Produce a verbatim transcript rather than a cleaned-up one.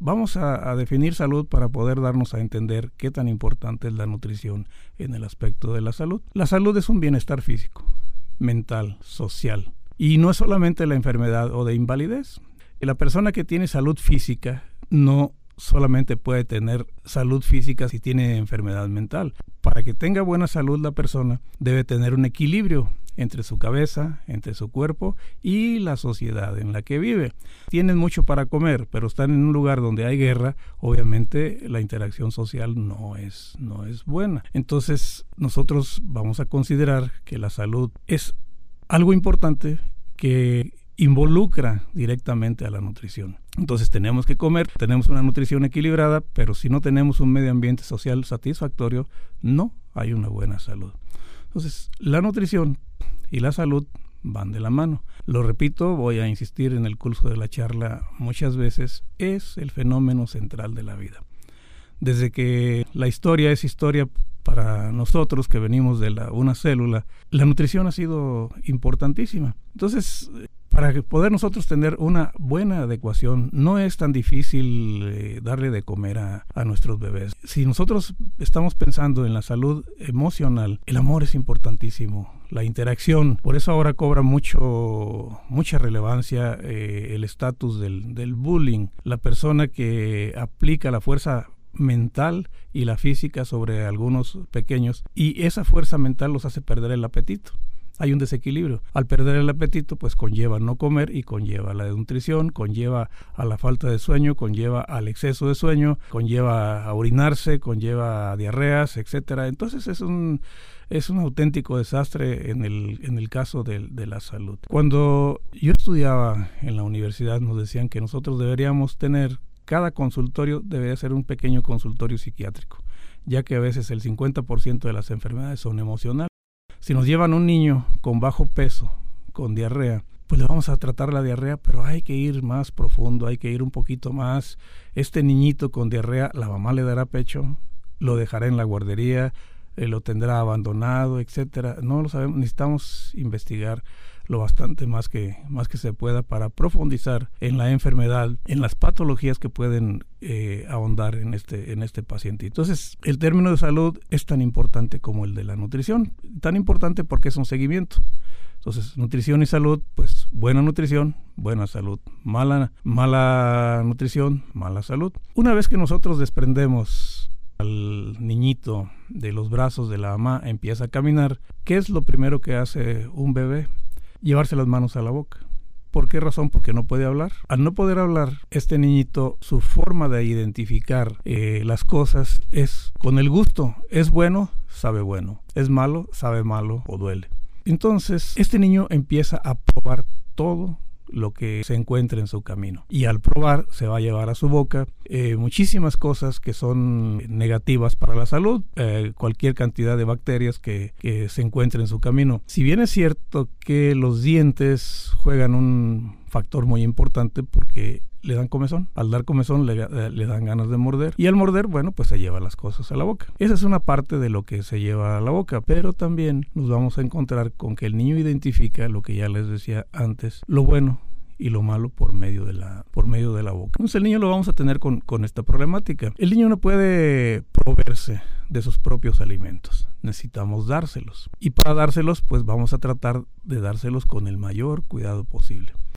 vamos a, a definir salud para poder darnos a entender qué tan importante es la nutrición en el aspecto de la salud. La salud es un bienestar físico, mental, social, y no es solamente la enfermedad o de invalidez. La persona que tiene salud física no solamente puede tener salud física si tiene enfermedad mental. Para que tenga buena salud la persona debe tener un equilibrio entre su cabeza, entre su cuerpo y la sociedad en la que vive. Tienen mucho para comer, pero están en un lugar donde hay guerra, obviamente la interacción social no es, no es buena. Entonces nosotros vamos a considerar que la salud es algo importante que involucra directamente a la nutrición. Entonces tenemos que comer, tenemos una nutrición equilibrada, pero si no tenemos un medio ambiente social satisfactorio, no hay una buena salud. Entonces, la nutrición y la salud van de la mano. Lo repito, voy a insistir en el curso de la charla muchas veces, es el fenómeno central de la vida. Desde que la historia es historia para nosotros que venimos de la, una célula, la nutrición ha sido importantísima. Entonces, para poder nosotros tener una buena adecuación, no es tan difícil eh, darle de comer a, a nuestros bebés. Si nosotros estamos pensando en la salud emocional, el amor es importantísimo, la interacción. Por eso ahora cobra mucho, mucha relevancia eh, el estatus del, del bullying. La persona que aplica la fuerza mental y la física sobre algunos pequeños, y esa fuerza mental los hace perder el apetito. Hay un desequilibrio. Al perder el apetito, pues conlleva no comer y conlleva la desnutrición, conlleva a la falta de sueño, conlleva al exceso de sueño, conlleva a orinarse, conlleva a diarreas, etcétera. Entonces es un es un auténtico desastre en el en el caso de, de la salud. Cuando yo estudiaba en la universidad nos decían que nosotros deberíamos tener, cada consultorio debería ser un pequeño consultorio psiquiátrico, ya que a veces el cincuenta por ciento de las enfermedades son emocionales. Si nos llevan un niño con bajo peso, con diarrea, pues le vamos a tratar la diarrea, pero hay que ir más profundo, hay que ir un poquito más. Este niñito con diarrea, la mamá le dará pecho, lo dejará en la guardería, eh, lo tendrá abandonado, etcétera. No lo sabemos, necesitamos investigar lo bastante más que, más que se pueda para profundizar en la enfermedad, en las patologías que pueden eh, ahondar en este, en este paciente. Entonces, el término de salud es tan importante como el de la nutrición, tan importante porque es un seguimiento. Entonces, nutrición y salud, pues buena nutrición, buena salud, mala, mala nutrición, mala salud. Una vez que nosotros desprendemos al niñito de los brazos de la mamá, empieza a caminar, ¿qué es lo primero que hace un bebé? Llevarse las manos a la boca. ¿Por qué razón? Porque no puede hablar. Al no poder hablar, este niñito, su forma de identificar eh, las cosas es con el gusto. Es bueno, sabe bueno. Es malo, sabe malo o duele. Entonces, este niño empieza a probar todo lo que se encuentre en su camino. Y al probar, se va a llevar a su boca eh, muchísimas cosas que son negativas para la salud, eh, cualquier cantidad de bacterias que, que se encuentren en su camino. Si bien es cierto que los dientes juegan un factor muy importante porque le dan comezón. Al dar comezón le, le dan ganas de morder. Y al morder, bueno, pues se lleva las cosas a la boca. Esa es una parte de lo que se lleva a la boca. Pero también nos vamos a encontrar con que el niño identifica lo que ya les decía antes, lo bueno y lo malo por medio de la, por medio de la boca. Entonces el niño lo vamos a tener con, con esta problemática. El niño no puede proveerse de sus propios alimentos. Necesitamos dárselos. Y para dárselos, pues vamos a tratar de dárselos con el mayor cuidado posible.